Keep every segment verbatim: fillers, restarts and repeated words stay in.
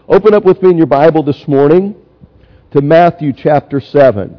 Open up with me in your Bible this morning to Matthew chapter seven.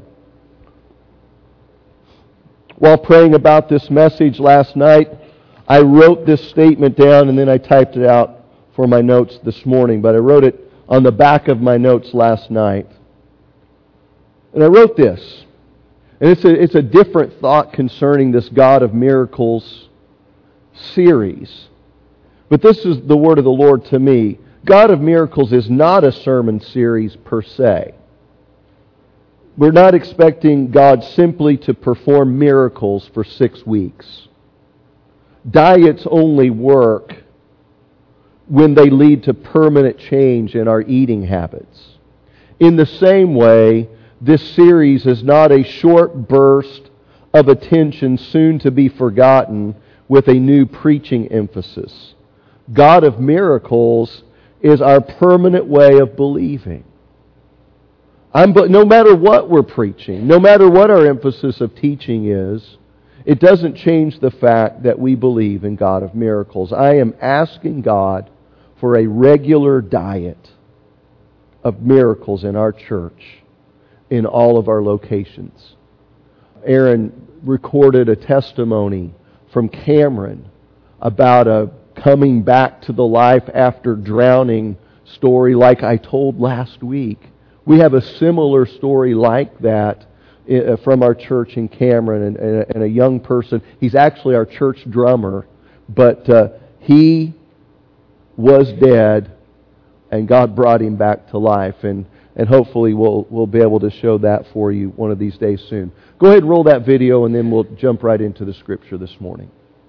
While praying about this message last night, I wrote this statement down and then I typed it out for my notes this morning. But I wrote it on the back of my notes last night. And I wrote this. And it's a, it's a different thought concerning this God of Miracles series. But this is the word of the Lord to me. God of Miracles is not a sermon series per se. We're not expecting God simply to perform miracles for six weeks. Diets only work when they lead to permanent change in our eating habits. In the same way, this series is not a short burst of attention soon to be forgotten with a new preaching emphasis. God of Miracles is our permanent way of believing. I'm, but no matter what we're preaching, no matter what our emphasis of teaching is, it doesn't change the fact that we believe in God of Miracles. I am asking God for a regular diet of miracles in our church, in all of our locations. Aaron recorded a testimony from Cameron about a coming back to the life after drowning story like I told last week. We have a similar story like that from our church in Cameron, and a young person. He's actually our church drummer, but uh, he was dead, and God brought him back to life, and and hopefully we'll we'll be able to show that for you one of these days soon. Go ahead and roll that video, and then we'll jump right into the scripture this morning.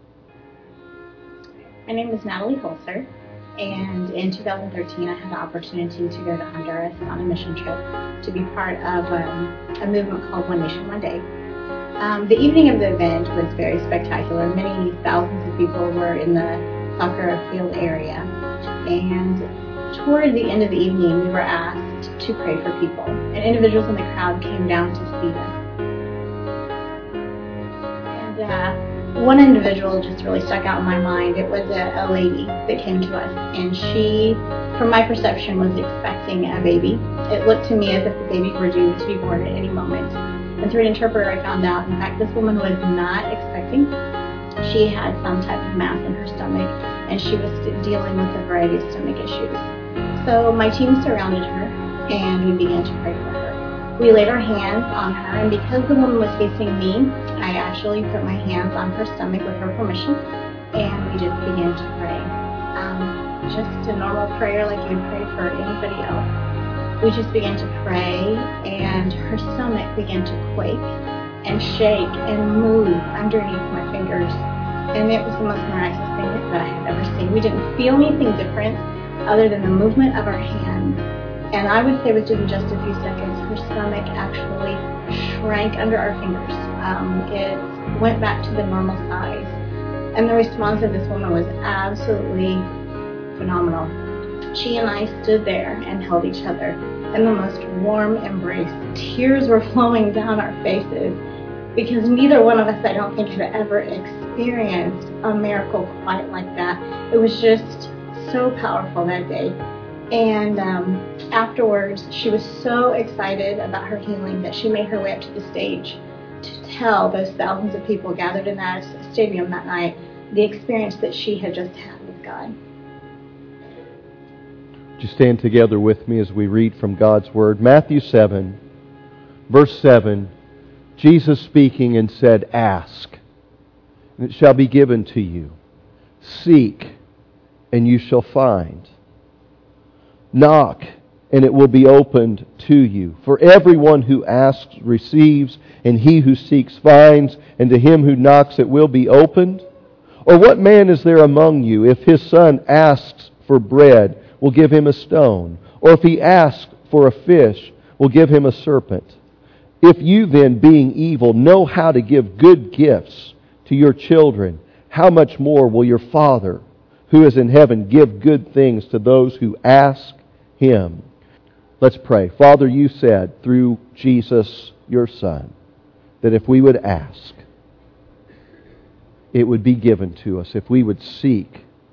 My name is Natalie Holzer, and in two thousand thirteen I had the opportunity to go to Honduras on a mission trip to be part of um, a movement called One Nation, One Day. Um, the evening of the event was very spectacular. Many thousands of people were in the soccer field area, and toward the end of the evening we were asked to pray for people, and individuals in the crowd came down to see us. And uh, one individual just really stuck out in my mind. It was a, a lady that came to us, and she, from my perception, was expecting a baby. It looked to me as if the baby were due to be born at any moment. And through an interpreter I found out, in fact, this woman was not expecting. She had some type of mass in her stomach, and she was dealing with a variety of stomach issues. So my team surrounded her, and we began to pray for her. We laid our hands on her, and because the woman was facing me, I actually put my hands on her stomach with her permission, and we just began to pray. Um, just a normal prayer like you would pray for anybody else. We just began to pray, and her stomach began to quake and shake and move underneath my fingers. And it was the most miraculous thing that I had ever seen. We didn't feel anything different other than the movement of our hands. And I would say within just a few seconds, her stomach actually shrank under our fingers. Um, it went back to the normal size. And the response of this woman was absolutely phenomenal. She and I stood there and held each other in the most warm embrace. Tears were flowing down our faces because neither one of us, I don't think, had ever experienced a miracle quite like that. It was just so powerful that day. And um, afterwards, she was so excited about her healing that she made her way up to the stage to tell those thousands of people gathered in that stadium that night the experience that she had just had with God. Would you stand together with me as we read from God's Word? Matthew seven, verse seven, Jesus speaking and said, "Ask, and it shall be given to you. Seek, and you shall find. Knock, and it will be opened to you. For everyone who asks receives, and he who seeks finds, and to him who knocks it will be opened. Or what man is there among you, if his son asks for bread, will give him a stone? Or if he asks for a fish, will give him a serpent? If you then, being evil, know how to give good gifts to your children, how much more will your Father, who is in heaven, give good things to those who ask Him?" Let's pray. Father, you said through Jesus, your Son, that if we would ask, it would be given to us. If we would seek,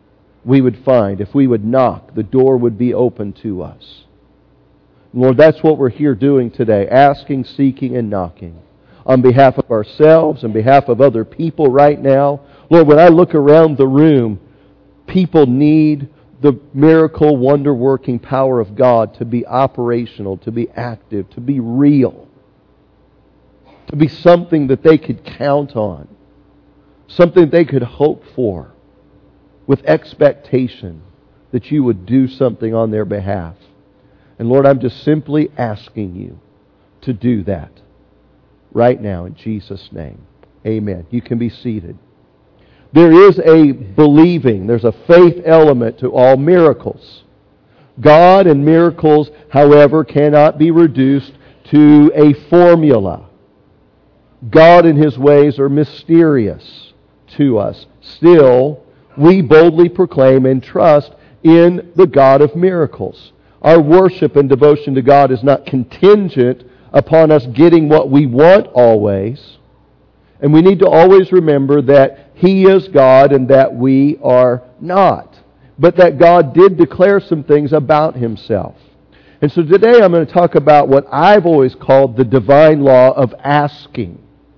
we would find. If we would knock, the door would be open to us. Lord, that's what we're here doing today, asking, seeking, and knocking on behalf of ourselves, on behalf of other people right now. Lord, when I look around the room, people need the miracle, wonder-working power of God to be operational, to be active, to be real, to be something that they could count on, something they could hope for with expectation that you would do something on their behalf. And Lord, I'm just simply asking you to do that right now in Jesus' name. Amen. You can be seated. There is a believing, there's a faith element to all miracles. God and miracles, however, cannot be reduced to a formula. God and His ways are mysterious to us. Still, we boldly proclaim and trust in the God of miracles. Our worship and devotion to God is not contingent upon us getting what we want always. And we need to always remember that He is God and that we are not. But that God did declare some things about Himself. And so today I'm going to talk about what I've always called the divine law of asking.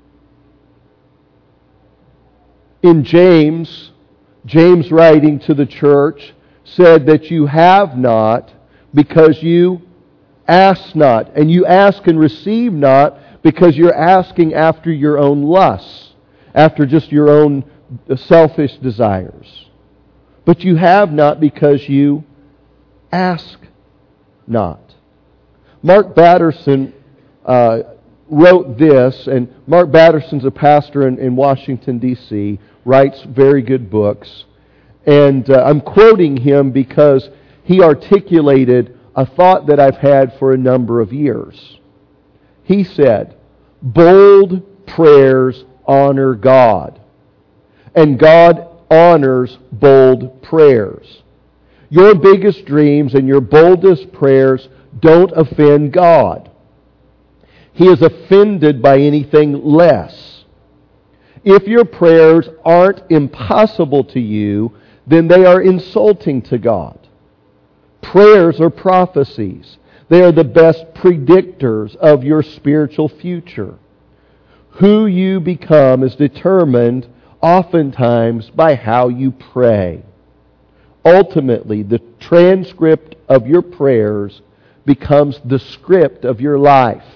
In James, James writing to the church said that you have not because you ask not. And you ask and receive not because you're asking after your own lusts, after just your own selfish desires. But you have not because you ask not. Mark Batterson uh, wrote this, and Mark Batterson's a pastor in, in Washington, D C, writes very good books. And uh, I'm quoting him because he articulated a thought that I've had for a number of years. He said, bold prayers honor God, and God honors bold prayers. Your biggest dreams and your boldest prayers don't offend God. He is offended by anything less. If your prayers aren't impossible to you, then they are insulting to God. Prayers are prophecies. They are the best predictors of your spiritual future. Who you become is determined oftentimes by how you pray. Ultimately, the transcript of your prayers becomes the script of your life.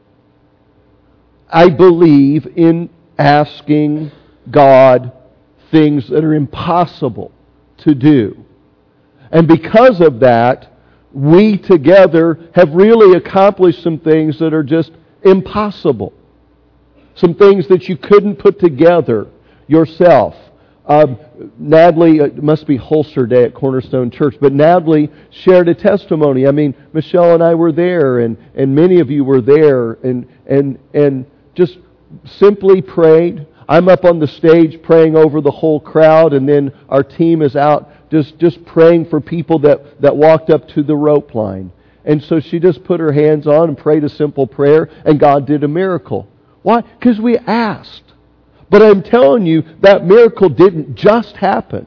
I believe in asking God things that are impossible to do. And because of that, we together have really accomplished some things that are just impossible. Some things that you couldn't put together yourself. Um, Natalie, it must be Holster Day at Cornerstone Church, but Natalie shared a testimony. I mean, Michelle and I were there, and, and many of you were there, and, and, and just simply prayed. I'm up on the stage praying over the whole crowd, and then our team is out just, just praying for people that, that walked up to the rope line. And so she just put her hands on and prayed a simple prayer, and God did a miracle. Why? Because we asked. But I'm telling you, that miracle didn't just happen.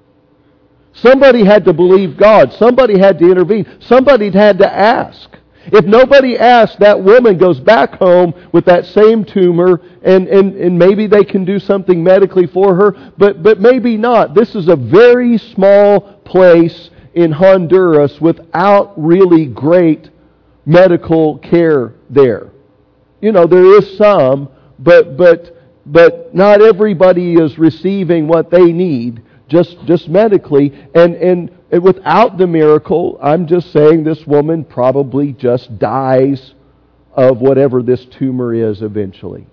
Somebody had to believe God. Somebody had to intervene. Somebody had to ask. If nobody asked, that woman goes back home with that same tumor, and, and, and maybe they can do something medically for her, but, but maybe not. This is a very small place in Honduras without really great medical care there. You know, there is some, but but but not everybody is receiving what they need just just medically. And, and and without the miracle, I'm just saying this woman probably just dies of whatever this tumor is eventually.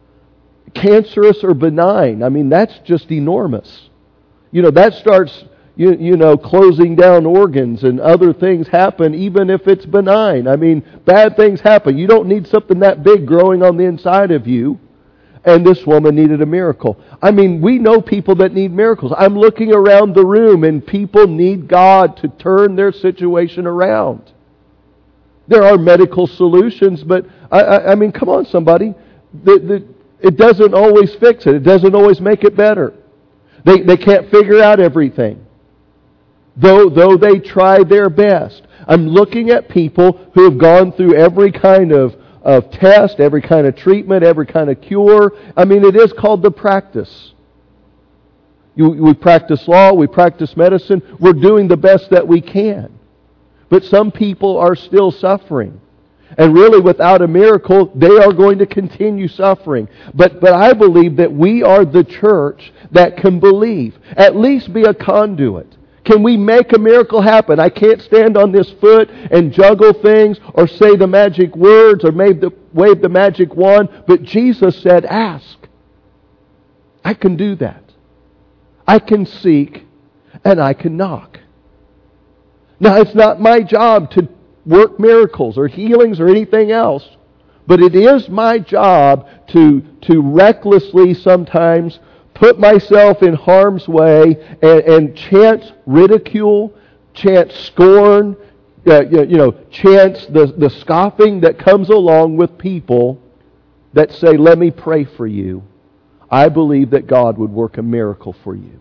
Cancerous or benign, I mean, that's just enormous. You know, that starts, you, you know, closing down organs, and other things happen even if it's benign. I mean, bad things happen. You don't need something that big growing on the inside of you. And this woman needed a miracle. I mean, we know people that need miracles. I'm looking around the room, and people need God to turn their situation around. There are medical solutions, but, I, I, I mean, come on, somebody. The, the, it doesn't always fix it. It doesn't always make it better. They, they can't figure out everything. though, though they try their best. I'm looking at people who have gone through every kind of, of test, every kind of treatment, every kind of cure. I mean, it is called the practice. You, we practice law, we practice medicine. We're doing the best that we can. But some people are still suffering. And really, without a miracle, they are going to continue suffering. But, but I believe that we are the church that can believe. At least be a conduit. Can we make a miracle happen? I can't stand on this foot and juggle things or say the magic words or wave the, wave the magic wand. But Jesus said, ask. I can do that. I can seek and I can knock. Now, it's not my job to work miracles or healings or anything else, but it is my job to, to recklessly sometimes put myself in harm's way and, and chance ridicule, chance scorn, uh, you know, chance the, the scoffing that comes along with people that say, let me pray for you. I believe that God would work a miracle for you.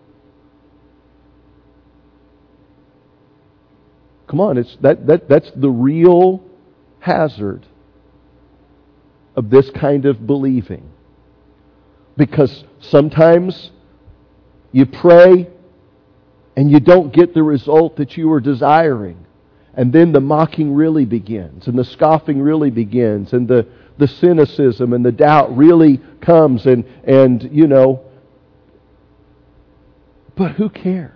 Come on, it's that, that that's the real hazard of this kind of believing. Because sometimes you pray and you don't get the result that you were desiring. And then the mocking really begins, and the scoffing really begins, and the, the cynicism and the doubt really comes, and, and you know, but who cares?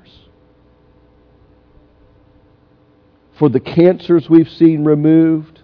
For the cancers we've seen removed,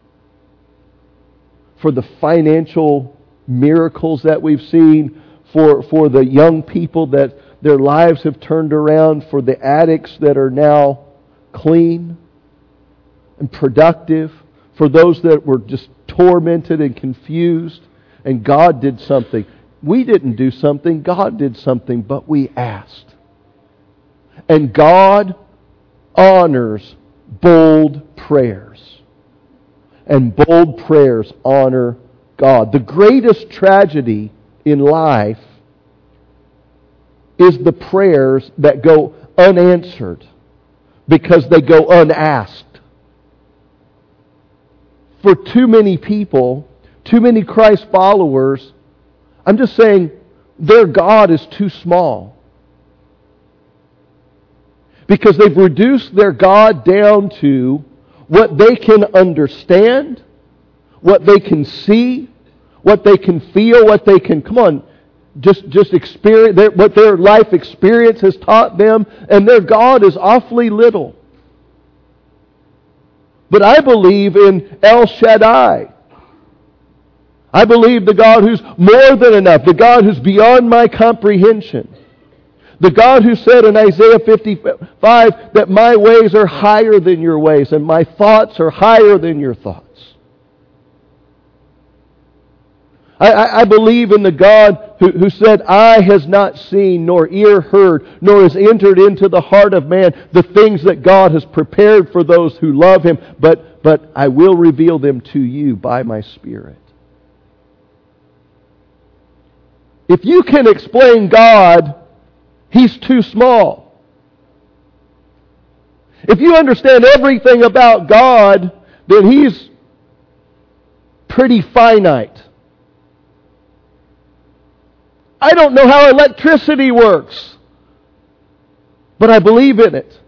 for the financial miracles that we've seen, for, for the young people that their lives have turned around, for the addicts that are now clean and productive, for those that were just tormented and confused, and God did something. We didn't do something, God did something, but we asked. And God honors bold prayers. And bold prayers honor God. The greatest tragedy in life is the prayers that go unanswered because they go unasked. For too many people, too many Christ followers, I'm just saying their God is too small. Because they've reduced their God down to what they can understand, what they can see, what they can feel, what they can, come on, just, just experience, their, what their life experience has taught them, and their God is awfully little. But I believe in El Shaddai. I believe the God who's more than enough, the God who's beyond my comprehension. The God who said in Isaiah fifty-five that my ways are higher than your ways and my thoughts are higher than your thoughts. I, I, I believe in the God who, who said, eye has not seen, nor ear heard, nor has entered into the heart of man the things that God has prepared for those who love Him, but, but I will reveal them to you by my Spirit. If you can explain God, He's too small. If you understand everything about God, then He's pretty finite. I don't know how electricity works, but I believe in it.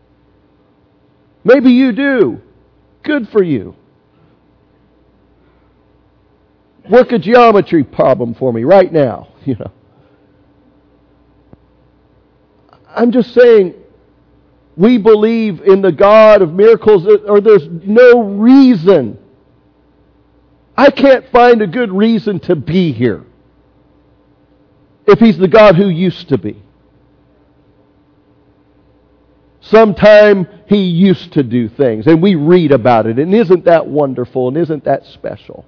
Maybe you do. Good for you. Work a geometry problem for me right now, you know. I'm just saying, we believe in the God of miracles, or there's no reason. I can't find a good reason to be here if He's the God who used to be. Sometime He used to do things, and we read about it, and isn't that wonderful, and isn't that special?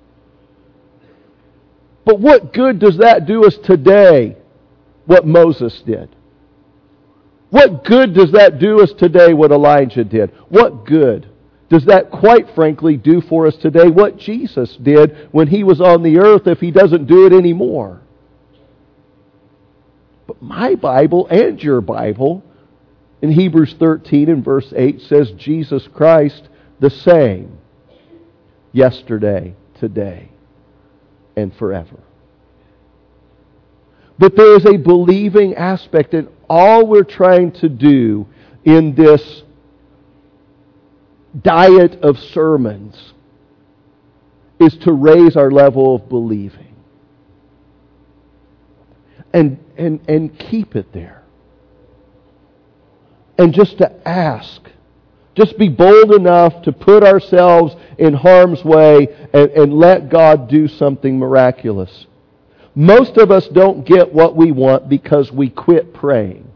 But what good does that do us today, what Moses did? What good does that do us today, what Elijah did? What good does that, quite frankly, do for us today, what Jesus did when He was on the earth, if He doesn't do it anymore? But my Bible and your Bible in Hebrews thirteen and verse eight says Jesus Christ the same yesterday, today, and forever. But there is a believing aspect, and all we're trying to do in this diet of sermons is to raise our level of believing. And, and, and keep it there. And just to ask. Just be bold enough to put ourselves in harm's way and, and let God do something miraculous. Most of us don't get what we want because we quit praying.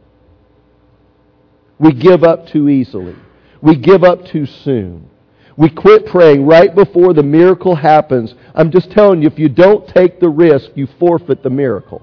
We give up too easily. We give up too soon. We quit praying right before the miracle happens. I'm just telling you, if you don't take the risk, you forfeit the miracle.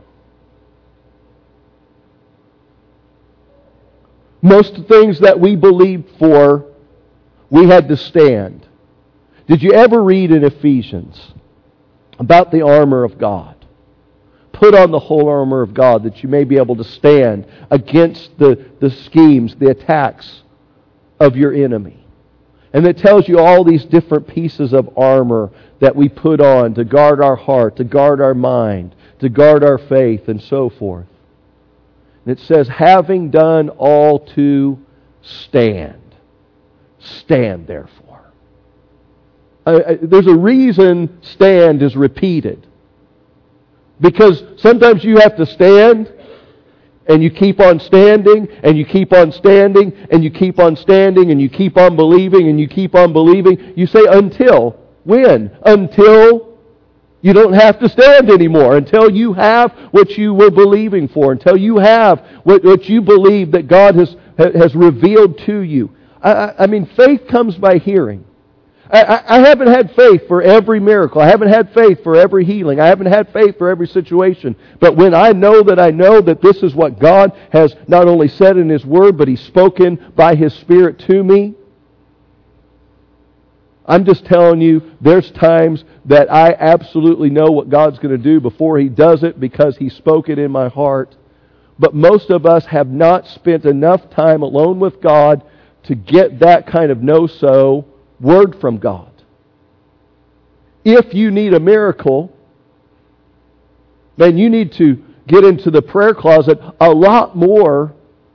Most things that we believed for, we had to stand. Did you ever read in Ephesians about the armor of God? Put on the whole armor of God that you may be able to stand against the, the schemes, the attacks of your enemy. And it tells you all these different pieces of armor that we put on to guard our heart, to guard our mind, to guard our faith, and so forth. And it says, having done all to stand. Stand, therefore. Uh, there's a reason stand is repeated. Because sometimes you have to stand, and you keep on standing, and you keep on standing, and you keep on standing, and you keep on believing, and you keep on believing. You say, until. When? Until you don't have to stand anymore. Until you have what you were believing for. Until you have what, what you believe that God has, has revealed to you. I, I mean, faith comes by hearing. I, I haven't had faith for every miracle. I haven't had faith for every healing. I haven't had faith for every situation. But when I know that I know that this is what God has not only said in His Word, but He's spoken by His Spirit to me, I'm just telling you, there's times that I absolutely know what God's going to do before He does it because He spoke it in my heart. But most of us have not spent enough time alone with God to get that kind of know-so word from God. If you need a miracle, then you need to get into the prayer closet a lot more,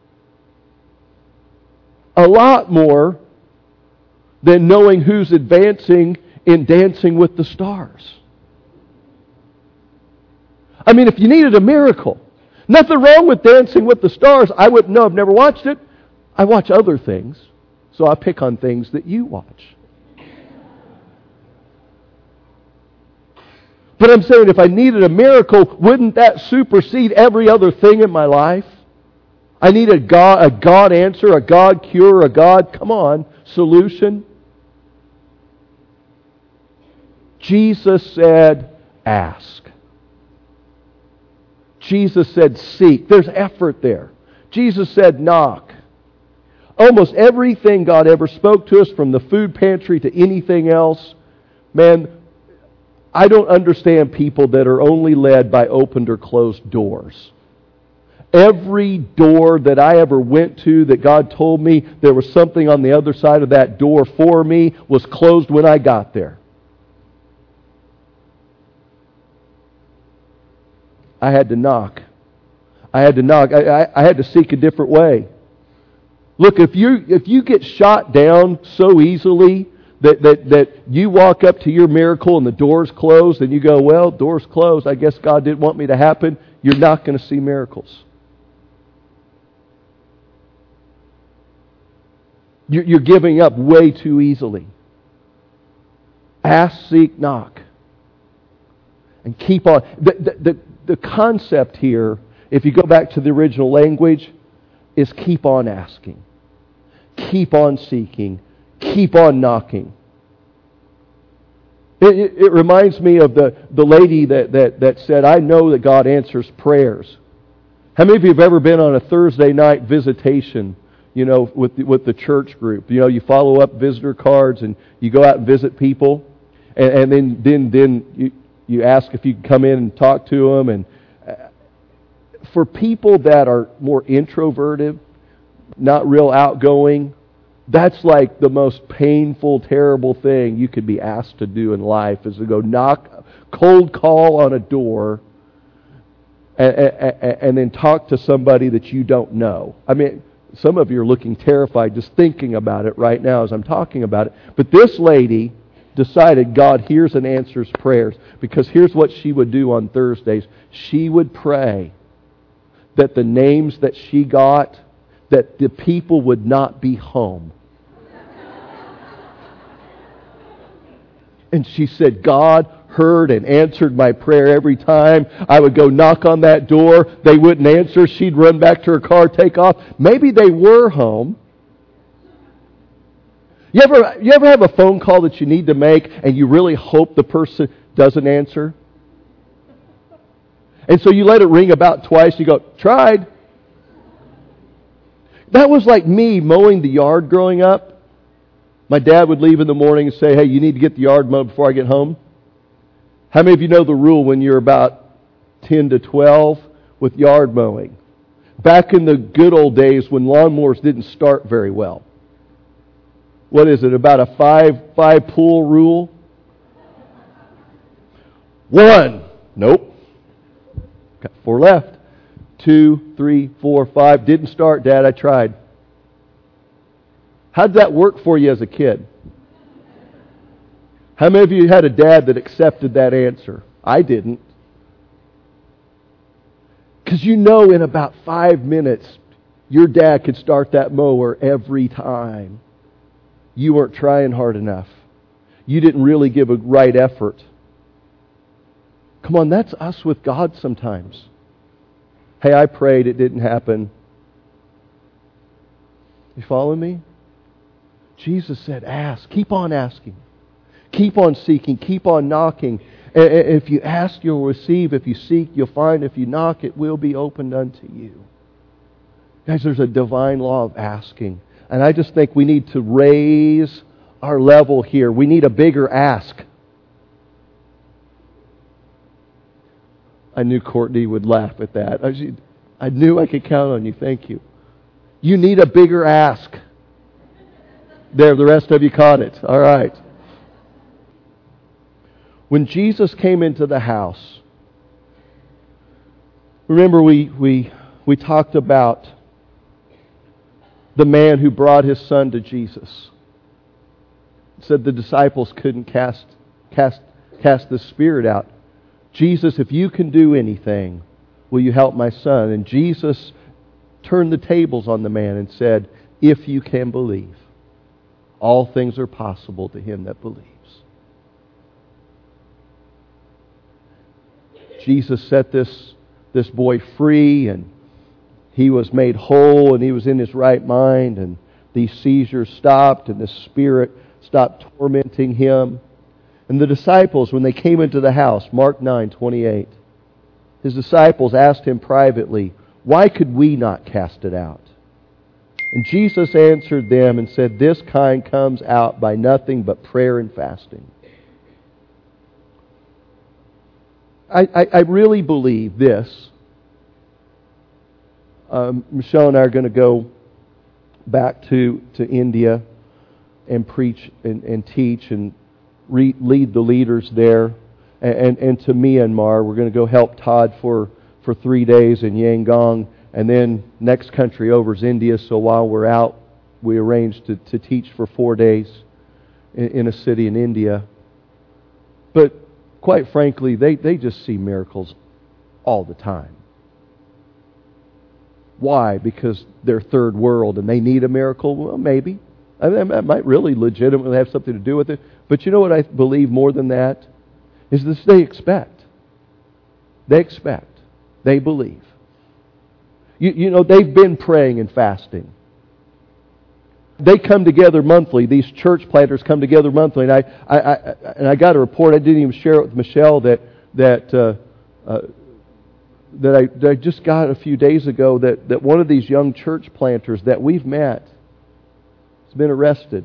a lot more than knowing who's advancing in Dancing with the Stars. I mean, if you needed a miracle, nothing wrong with Dancing with the Stars. I wouldn't know. I've never watched it. I watch other things. So I pick on things that you watch. But I'm saying if I needed a miracle, wouldn't that supersede every other thing in my life? I need a God, a God answer, a God cure, a God, come on, solution. Jesus said, ask. Jesus said, seek. There's effort there. Jesus said, knock. Almost everything God ever spoke to us, from the food pantry to anything else, man, I don't understand people that are only led by opened or closed doors. Every door that I ever went to that God told me there was something on the other side of that door for me was closed when I got there. I had to knock. I had to knock. I, I, I had to seek a different way. Look, if you if you get shot down so easily that, that, that you walk up to your miracle and the door's closed and you go, well, door's closed, I guess God didn't want me to happen, you're not going to see miracles. You're, you're giving up way too easily. Ask, seek, knock. And keep on. The, the, the, the concept here, if you go back to the original language, is keep on asking. Keep on seeking. Keep on knocking. It, it, it reminds me of the, the lady that, that, that said, I know that God answers prayers. How many of you have ever been on a Thursday night visitation, you know, with the, with the church group? You know, you follow up visitor cards and you go out and visit people. And, and then, then, then you, you ask if you can come in and talk to them. And for people that are more introverted, not real outgoing. That's like the most painful, terrible thing you could be asked to do in life, is to go knock, cold call on a door and, and, and then talk to somebody that you don't know. I mean, some of you are looking terrified just thinking about it right now as I'm talking about it. But this lady decided God hears and answers prayers, because here's what she would do on Thursdays. She would pray that the names that she got, that the people would not be home. And she said, God heard and answered my prayer every time. I would go knock on that door. They wouldn't answer. She'd run back to her car, take off. Maybe they were home. You ever, you ever have a phone call that you need to make and you really hope the person doesn't answer? And so you let it ring about twice. You go, tried. That was like me mowing the yard growing up. My dad would leave in the morning and say, hey, you need to get the yard mowed before I get home. How many of you know the rule when you're about ten to twelve with yard mowing? Back in the good old days when lawnmowers didn't start very well. What is it, about a five, five pool rule? One. Nope. Got four left. Two, three, four, five. Didn't start, Dad. I tried. How did that work for you as a kid? How many of you had a dad that accepted that answer? I didn't. Because you know in about five minutes, your dad could start that mower every time. You weren't trying hard enough. You didn't really give a right effort. Come on, that's us with God sometimes. Hey, I prayed, it didn't happen. You follow me? Jesus said, ask. Keep on asking. Keep on seeking. Keep on knocking. If you ask, you'll receive. If you seek, you'll find. If you knock, it will be opened unto you. Guys, there's a divine law of asking. And I just think we need to raise our level here. We need a bigger ask. I knew Courtney would laugh at that. I, I knew I could count on you. Thank you. You need a bigger ask. There, the rest of you caught it. All right. When Jesus came into the house, remember we we we talked about the man who brought his son to Jesus. It said the disciples couldn't cast cast cast the spirit out. Jesus, if you can do anything, will you help my son? And Jesus turned the tables on the man and said, if you can believe, all things are possible to him that believes. Jesus set this, this boy free, and he was made whole, and he was in his right mind, and these seizures stopped, and the spirit stopped tormenting him. And the disciples, when they came into the house, Mark nine twenty-eight, his disciples asked him privately, why could we not cast it out? And Jesus answered them and said, this kind comes out by nothing but prayer and fasting. I, I, I really believe this. Um, Michelle and I are going to go back to, to India and preach and, and teach and re- lead the leaders there. And, and, and to Myanmar, we're going to go help Todd for, for three days in Yangon. And then next country over is India. So while we're out, we arranged to, to teach for four days in, in a city in India. But quite frankly, they, they just see miracles all the time. Why? Because they're third world and they need a miracle? Well, maybe. I mean, that might really legitimately have something to do with it. But you know what I believe more than that? Is this they expect. They expect. They believe. You, you know, they've been praying and fasting. They come together monthly. These church planters come together monthly. And I, I, I and I got a report. I didn't even share it with Michelle that that uh, uh, that, I, that I just got a few days ago. That, that one of these young church planters that we've met has been arrested.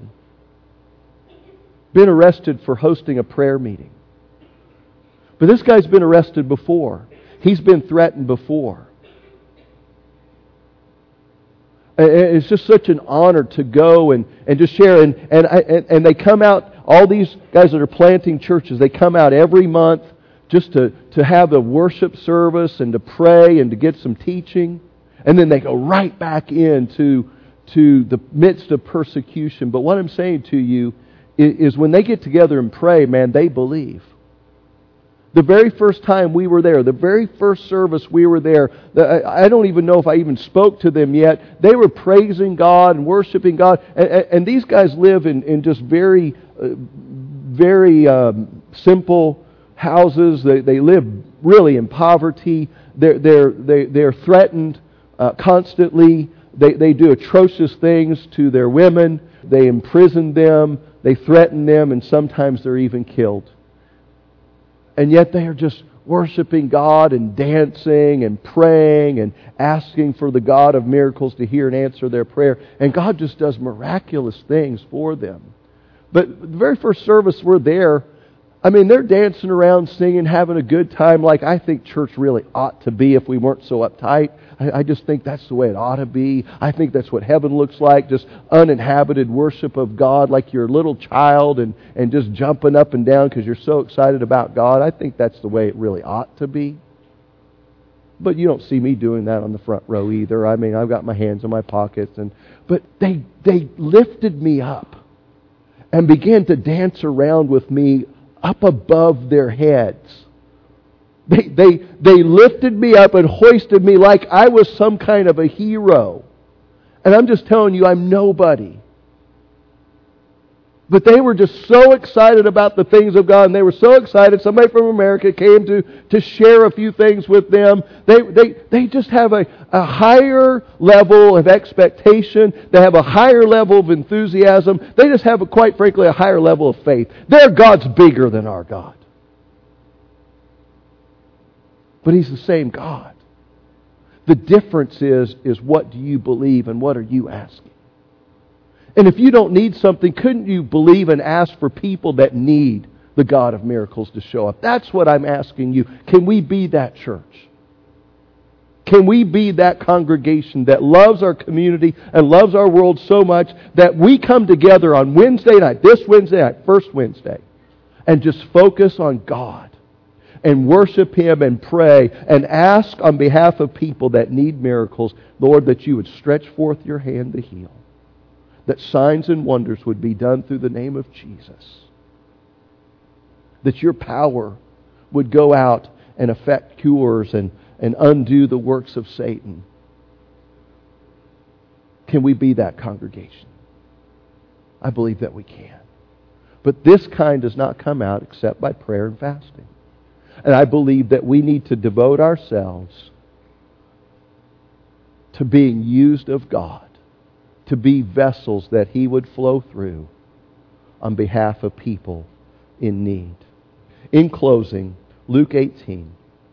Been arrested for hosting a prayer meeting. But this guy's been arrested before. He's been threatened before. It's just such an honor to go and, and just share. And, and, I, and, and they come out, all these guys that are planting churches, they come out every month just to, to have a worship service and to pray and to get some teaching. And then they go right back into to the midst of persecution. But what I'm saying to you is, is when they get together and pray, man, they believe. The very first time we were there, the very first service we were there, I don't even know if I even spoke to them yet. They were praising God and worshiping God. And, and these guys live in, in just very, uh, very um, simple houses. They, they live really in poverty. They're, they're, they, they're threatened uh, constantly. They, they do atrocious things to their women. They imprison them. They threaten them. And sometimes they're even killed. And yet they are just worshiping God and dancing and praying and asking for the God of miracles to hear and answer their prayer. And God just does miraculous things for them. But the very first service we're there, I mean, they're dancing around, singing, having a good time like I think church really ought to be if we weren't so uptight. I, I just think that's the way it ought to be. I think that's what heaven looks like, just uninhabited worship of God like you're a little child and, and just jumping up and down because you're so excited about God. I think that's the way it really ought to be. But you don't see me doing that on the front row either. I mean, I've got my hands in my pockets. and But they they lifted me up and began to dance around with me up above their heads. They, they, they lifted me up and hoisted me like I was some kind of a hero. And I'm just telling you, I'm nobody. But they were just so excited about the things of God, and they were so excited. Somebody from America came to, to share a few things with them. They, they, they just have a, a higher level of expectation. They have a higher level of enthusiasm. They just have, a, quite frankly, a higher level of faith. Their God's bigger than our God. But He's the same God. The difference is, is what do you believe and what are you asking? And if you don't need something, couldn't you believe and ask for people that need the God of miracles to show up? That's what I'm asking you. Can we be that church? Can we be that congregation that loves our community and loves our world so much that we come together on Wednesday night, this Wednesday night, first Wednesday, and just focus on God and worship Him and pray and ask on behalf of people that need miracles, Lord, that you would stretch forth your hand to heal. That signs and wonders would be done through the name of Jesus. That your power would go out and effect cures and, and undo the works of Satan. Can we be that congregation? I believe that we can. But this kind does not come out except by prayer and fasting. And I believe that we need to devote ourselves to being used of God, to be vessels that He would flow through on behalf of people in need. In closing, Luke eighteen.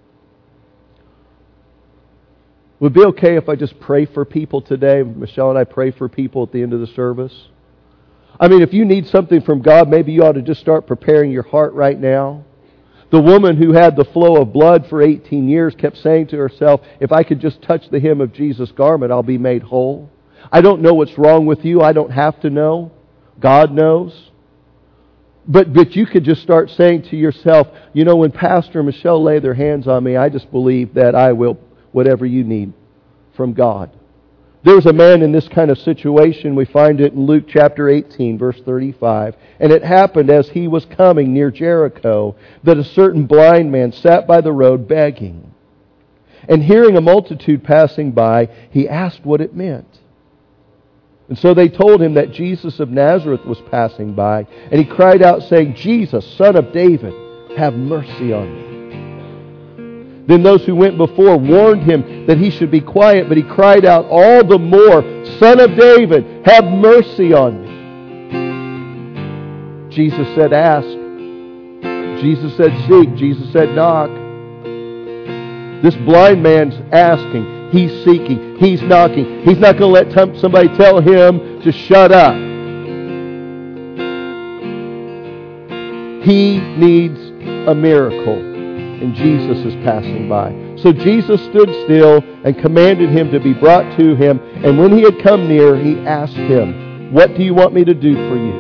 Would it be okay if I just pray for people today? Michelle and I pray for people at the end of the service. I mean, if you need something from God, maybe you ought to just start preparing your heart right now. The woman who had the flow of blood for eighteen years kept saying to herself, if I could just touch the hem of Jesus' garment, I'll be made whole. I don't know what's wrong with you. I don't have to know. God knows. But but you could just start saying to yourself, you know, when Pastor and Michelle lay their hands on me, I just believe that I will, whatever you need from God. There was a man in this kind of situation. We find it in Luke chapter eighteen, verse thirty-five. And it happened as he was coming near Jericho that a certain blind man sat by the road begging. And hearing a multitude passing by, he asked what it meant. And so they told him that Jesus of Nazareth was passing by. And he cried out saying, Jesus, Son of David, have mercy on me. Then those who went before warned him that he should be quiet. But he cried out all the more, Son of David, have mercy on me. Jesus said, ask. Jesus said, seek. Jesus said, knock. This blind man's asking. He's seeking. He's knocking. He's not going to let somebody tell him to shut up. He needs a miracle. And Jesus is passing by. So Jesus stood still and commanded him to be brought to him. And when he had come near, he asked him, "What do you want me to do for you?"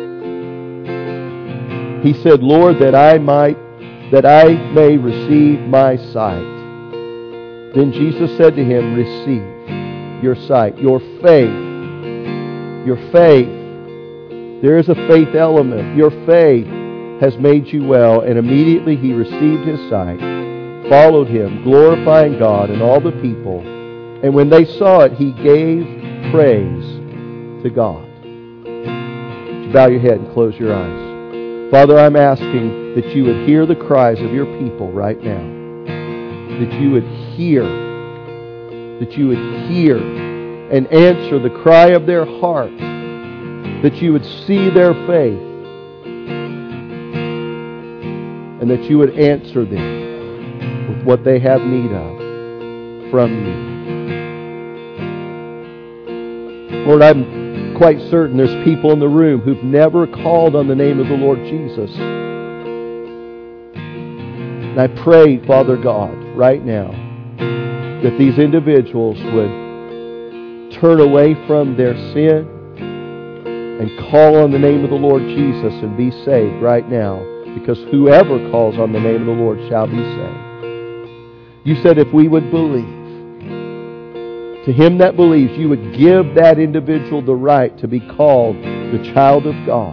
He said, "Lord, that I might, that I may receive my sight." Then Jesus said to him, "Receive your sight." Your faith, your faith. There is a faith element. Your faith has made you well. And immediately he received his sight, followed him, glorifying God and all the people. And when they saw it, he gave praise to God. Would you bow your head and close your eyes? Father, I'm asking that you would hear the cries of your people right now. That you would hear, that you would hear and answer the cry of their heart. That you would see their faith. And that you would answer them with what they have need of from you. Lord, I'm quite certain there's people in the room who've never called on the name of the Lord Jesus. And I pray, Father God, right now, that these individuals would turn away from their sin and call on the name of the Lord Jesus and be saved right now. Because whoever calls on the name of the Lord shall be saved. You said if we would believe, to him that believes, you would give that individual the right to be called the child of God.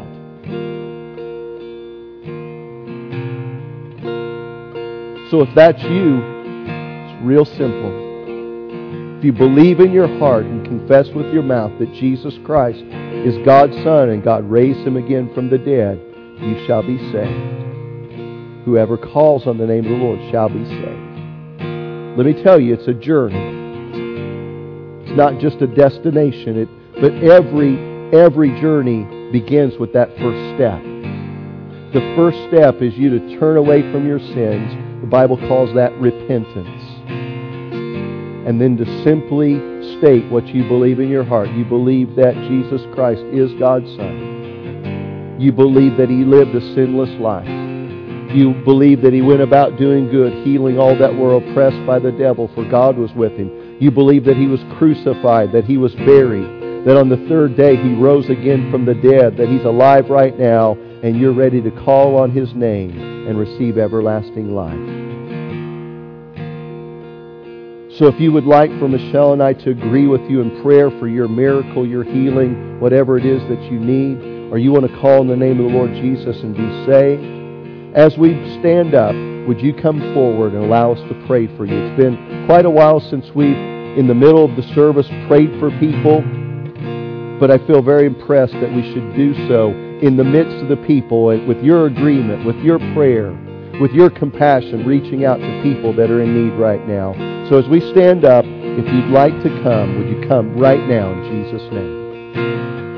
So if that's you, it's real simple. If you believe in your heart and confess with your mouth that Jesus Christ is God's Son and God raised him again from the dead, you shall be saved. Whoever calls on the name of the Lord shall be saved. Let me tell you, it's a journey. It's not just a destination, it, but every, every journey begins with that first step. The first step is you to turn away from your sins. The Bible calls that repentance. And then to simply state what you believe in your heart. You believe that Jesus Christ is God's Son. You believe that he lived a sinless life. You believe that he went about doing good, healing all that were oppressed by the devil, for God was with him. You believe that he was crucified, that he was buried, that on the third day he rose again from the dead, that he's alive right now, and you're ready to call on his name and receive everlasting life. So if you would like for Michelle and I to agree with you in prayer for your miracle, your healing, whatever it is that you need, or you want to call in the name of the Lord Jesus and be saved, as we stand up, would you come forward and allow us to pray for you? It's been quite a while since we've, in the middle of the service, prayed for people, but I feel very impressed that we should do so in the midst of the people, with your agreement, with your prayer, with your compassion, reaching out to people that are in need right now. So as we stand up, if you'd like to come, would you come right now in Jesus' name?